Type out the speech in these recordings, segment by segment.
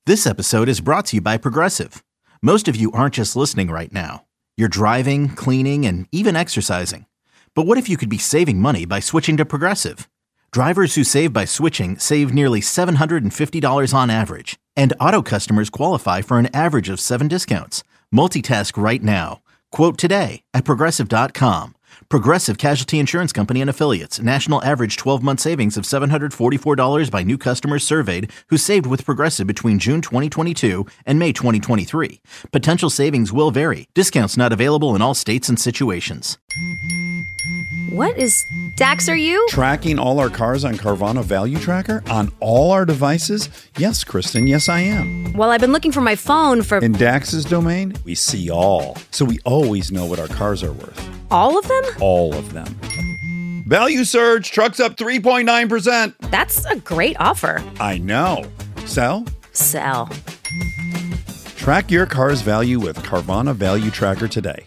This episode is brought to you by Progressive. Most of you aren't just listening right now. You're driving, cleaning, and even exercising. But what if you could be saving money by switching to Progressive? Drivers who save by switching save nearly $750 on average. And auto customers qualify for an average of 7 discounts. Multitask right now. Quote today at Progressive.com. Progressive Casualty Insurance Company and Affiliates. National average 12-month savings of $744 by new customers surveyed who saved with Progressive between June 2022 and May 2023. Potential savings will vary. Discounts not available in all states and situations. What is... Dax, are you? Tracking all our cars on Carvana Value Tracker? On all our devices? Yes, Kristen, yes I am. Well, I've been looking for my phone for... In Dax's domain, we see all. So we always know what our cars are worth. All of them? All of them. Value surge, trucks up 3.9%. That's a great offer. I know. Sell? Sell. Track your car's value with Carvana Value Tracker today.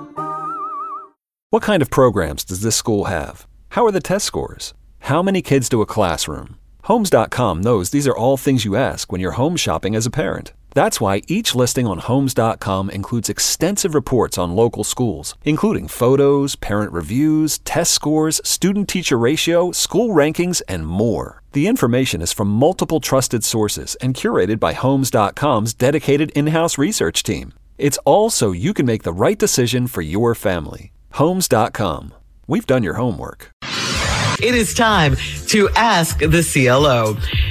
What kind of programs does this school have? How are the test scores? How many kids do a classroom? Homes.com knows these are all things you ask when you're home shopping as a parent. That's why each listing on Homes.com includes extensive reports on local schools, including photos, parent reviews, test scores, student-teacher ratio, school rankings, and more. The information is from multiple trusted sources and curated by Homes.com's dedicated in-house research team. It's all so you can make the right decision for your family. Homes.com. We've done your homework. It is time to ask the CLO.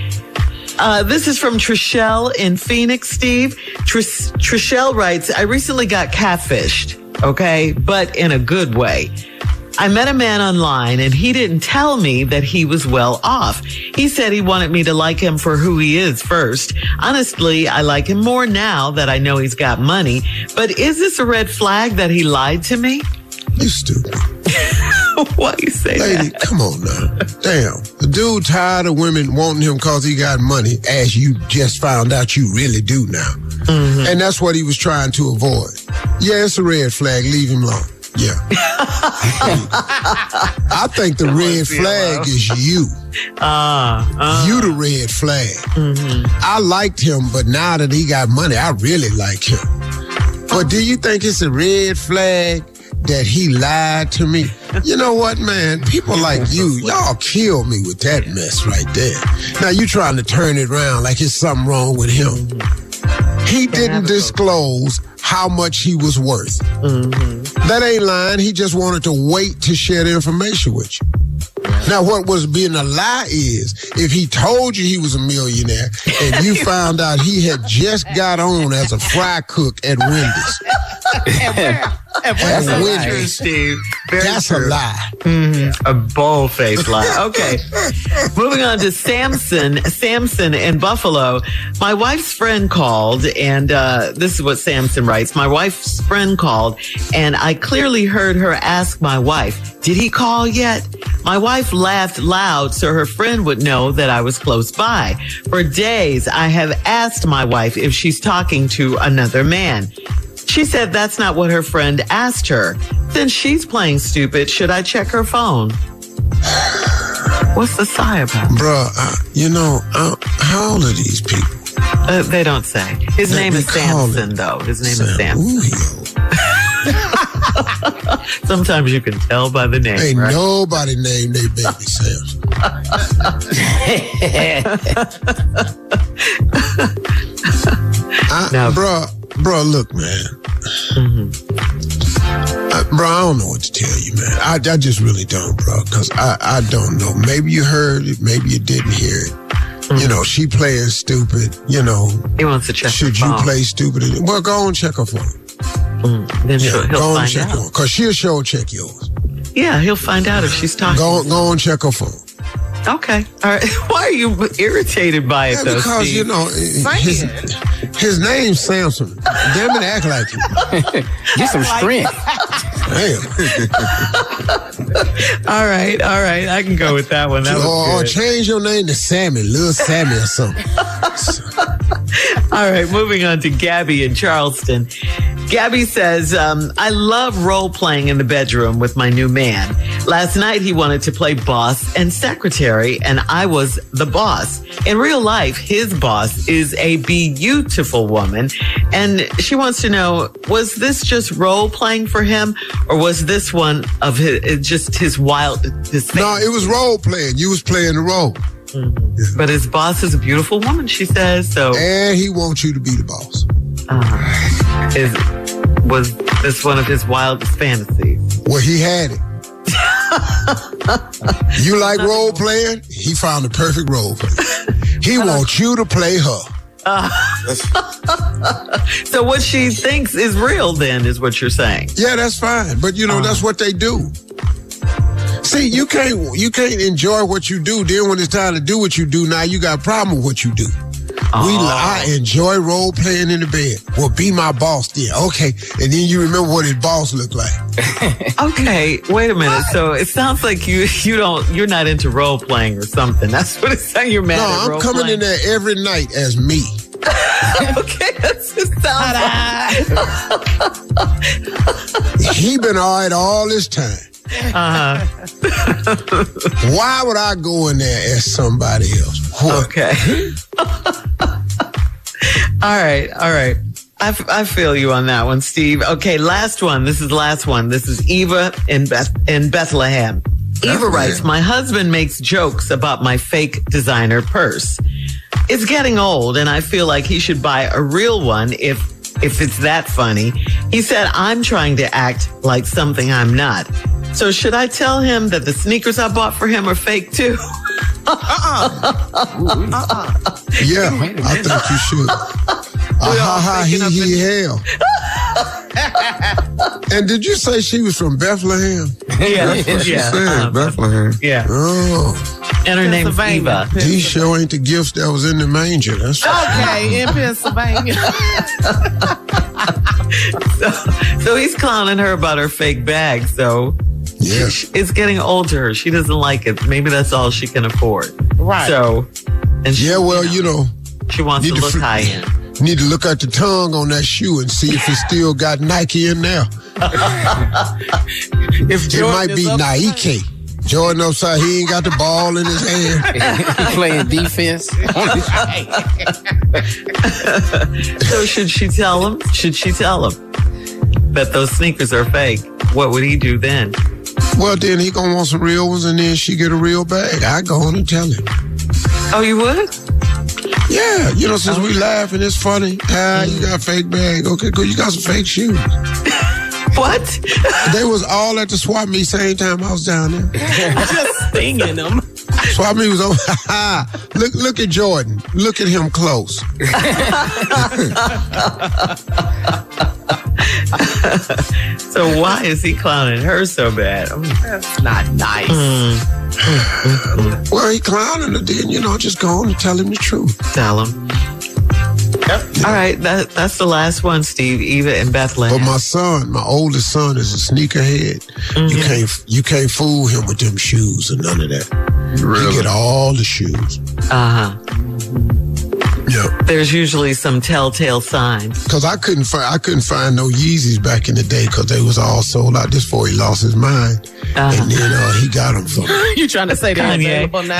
This is from Trishelle in Phoenix, Steve. Trishelle writes, I recently got catfished, okay, but in a good way. I met a man online and he didn't tell me that he was well off. He said he wanted me to like him for who he is first. Honestly, I like him more now that I know he's got money. But is this a red flag that he lied to me? You stupid. Why you say Lady, that? come on now. Damn. The dude tired of women wanting him because he got money, as you just found out you really do now. Mm-hmm. And that's what he was trying to avoid. Yeah, it's a red flag. Leave him alone. Yeah. I think the red flag is you. You the red flag. Mm-hmm. I liked him, but now that he got money, I really like him. But do you think it's a red flag that he lied to me? You know what, man? People like you, y'all kill me with that mess right there. Now you trying to turn it around like it's something wrong with him. He didn't disclose how much he was worth. Mm-hmm. That ain't lying. He just wanted to wait to share the information with you. Now, what was being a lie is if he told you he was a millionaire and you found out he had just got on as a fry cook at Wendy's. That's true, Steve. That's true. A lie. Mm-hmm. A bold-faced lie. Okay. Moving on to Samson in Buffalo. My wife's friend called, and this is what Samson writes. My wife's friend called, and I clearly heard her ask my wife, did he call yet? My wife laughed loud so her friend would know that I was close by. For days, I have asked my wife if she's talking to another man. She said that's not what her friend asked her. Then she's playing stupid. Should I check her phone? What's the sigh about? Bruh, how old are these people? They don't say. His name is Samson, though. His name is Samson. Sometimes you can tell by the name. Ain't right? nobody named their baby Samson. Bro, look, man. Mm-hmm. Bro, I don't know what to tell you, man. I just really don't, bro, because I don't know. Maybe you heard it, maybe you didn't hear it. Mm-hmm. You know, she playing stupid, you know. He wants to check Should her you phone. play stupid? Well, go and check her phone. Then he'll find check out. Because she'll sure check yours. Yeah, he'll find out if she's talking. Go and check her phone. Okay. All right. Why are you irritated by it, though, because, Steve? you know, his name's Samson. Damn it, act like it. Get some strength. Damn. All right. I can go with that one. That was or good. change your name to Sammy, Lil Sammy or something. All right, moving on to Gabby in Charleston. Gabby says, I love role-playing in the bedroom with my new man, Last night, he wanted to play boss and secretary, and I was the boss. In real life, his boss is a beautiful woman, and she wants to know, was this just role playing for him, or was this one of his wild... No, it was role playing. You was playing the role. Mm-hmm. Yeah. But his boss is a beautiful woman, she says, so... And he wants you to be the boss. Was this one of his wildest fantasies? Well, he had it. You like role playing? He found the perfect role player. He wants you to play her. So what she thinks is real then is what you're saying. Yeah, that's fine. But that's what they do. See, you can't enjoy what you do. Then when it's time to do what you do, now you got a problem with what you do. I enjoy role playing in the bed. Well, be my boss then. Okay. And then you remember what his boss looked like. Okay, wait a minute. So it sounds like you're not into role playing or something. That's what it's saying. You're mad at role coming playing. in there every night as me. Okay, that's just sounds like... He been all right all this time. Why would I go in there as somebody else? What? Okay. All right. I feel you on that one, Steve. Okay, last one. This is the last one. This is Eva in Bethlehem. Eva writes, my husband makes jokes about my fake designer purse. It's getting old, and I feel like he should buy a real one if it's that funny. He said, I'm trying to act like something I'm not. So should I tell him that the sneakers I bought for him are fake too? Yeah, I think you should. Hell. And did you say she was from Bethlehem? Yeah, that's what she said, Bethlehem. Yeah. Oh. And her name's Eva. These sure ain't the gifts that was in the manger. That's okay, in Pennsylvania. So he's clowning her about her fake bag. So yeah, it's getting old to her. She doesn't like it. Maybe that's all she can afford. Right. So, and she, she wants to look high end. Need to look at the tongue on that shoe and see if it still got Nike in there. It might be Nike. Jordan upside, he ain't got the ball in his hand. He playing defense. So should she tell him? Should she tell him that those sneakers are fake? What would he do then? Well, then he gonna want some real ones, and then she get a real bag. I go on and tell him. Oh, you would? Yeah, since we laugh and it's funny. You got a fake bag. Okay, cool. You got some fake shoes. What? They was all at the swap meet same time I was down there. Just stinging them. Swap meet was over. Look at Jordan. Look at him close. So why is he clowning her so bad? That's not nice. Well, he clowning her then, just go on and tell him the truth. Tell him. Yep. All right, that's the last one, Steve. Eva in Bethlehem. But my oldest son, is a sneakerhead. Mm-hmm. You can't fool him with them shoes or none of that. Really? You get all the shoes. Yep. There's usually some telltale signs. Because I couldn't find no Yeezys back in the day because they was all sold out. This before he lost his mind, and then he got them from. You trying to say they're available now?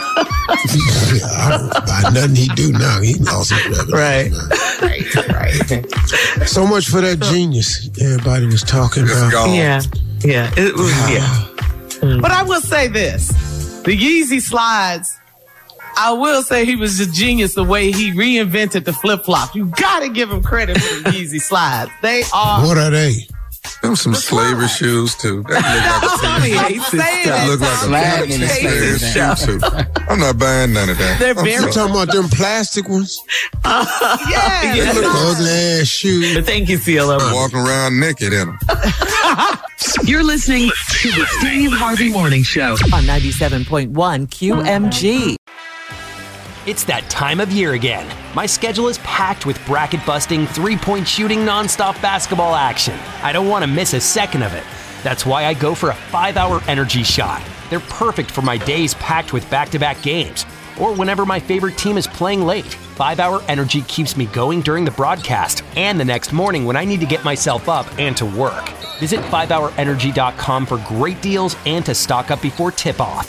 By nothing he do now, he lost his revenue. Right. So much for that genius everybody was talking about. Yeah. It was, But I will say this: the Yeezy slides. I will say he was a genius the way he reinvented the flip-flop. You gotta give him credit for the Yeezy slides. They are... What are they? Them some slavery shoes, too. That look like a shoe, too. I'm not buying none of that. They're very... You talking about them plastic ones? Yeah. They look ugly ass shoes. But thank you, CLO. I'm walking around naked in them. You're listening to the Steve Harvey Morning Show on 97.1 QMG. It's that time of year again. My schedule is packed with bracket-busting, three-point shooting, nonstop basketball action. I don't want to miss a second of it. That's why I go for a 5-hour energy shot. They're perfect for my days packed with back-to-back games. or whenever my favorite team is playing late. 5-Hour Energy keeps me going during the broadcast and the next morning when I need to get myself up and to work. Visit 5hourenergy.com for great deals and to stock up before tip-off.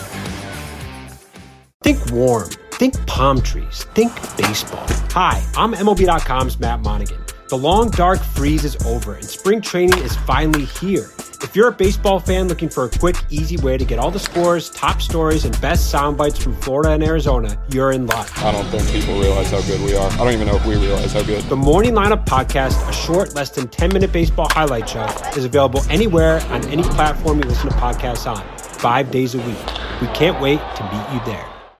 Think warm. Think palm trees. Think baseball. Hi, I'm MLB.com's Matt Monaghan. The long, dark freeze is over, and spring training is finally here. If you're a baseball fan looking for a quick, easy way to get all the scores, top stories, and best sound bites from Florida and Arizona, you're in luck. I don't think people realize how good we are. I don't even know if we realize how good. The Morning Lineup Podcast, a short, less than 10-minute baseball highlight show, is available anywhere on any platform you listen to podcasts on, 5 days a week. We can't wait to meet you there.